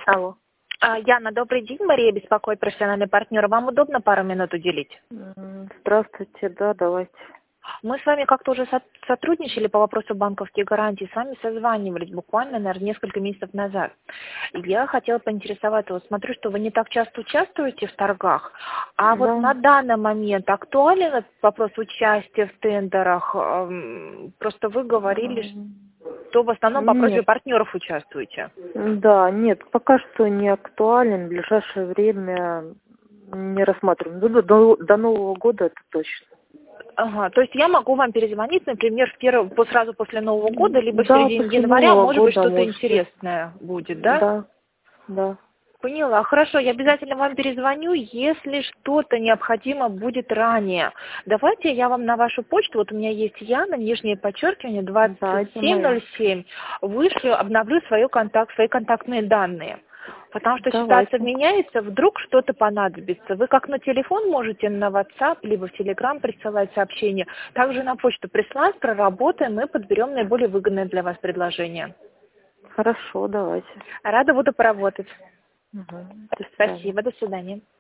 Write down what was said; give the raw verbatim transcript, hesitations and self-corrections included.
Алло. А, Яна, добрый день. Мария беспокоит, профессиональный партнер. Вам удобно пару минут уделить? М, Здравствуйте, да, давайте. Мы с вами как-то уже со- сотрудничали по вопросу банковских гарантий. С вами созванивались буквально, наверное, несколько месяцев назад. Я хотела поинтересоваться. Вот смотрю, что вы не так часто участвуете в торгах. А вот Да. на данный момент актуален этот вопрос участия в тендерах? Эм, Просто вы говорили, что в основном по просьбе Нет, партнеров участвуете. да, нет, пока что не актуален, в ближайшее время не рассматриваем. Ну, До, до, до Нового года это точно. Ага, то есть я могу вам перезвонить, например, в перв... по- сразу после Нового года, либо в Да, середине после января, Нового может быть, года что-то можете. интересное будет, да? Да, да. Поняла. Хорошо, я обязательно вам перезвоню, если что-то необходимо будет ранее. Давайте я вам на вашу почту, вот у меня есть Яна, нижнее подчеркивание, Да, двадцать это семь моя. ноль семь, вышлю, обновлю свою контакт, свои контактные данные. Потому что ситуация Давайте. меняется, вдруг что-то понадобится. Вы как на телефон можете на WhatsApp, либо в Telegram присылать сообщения, также на почту прислать, проработаем и подберем наиболее выгодное для вас предложение. Хорошо, давайте. Рада буду поработать. Угу. До свидания. Спасибо, до свидания.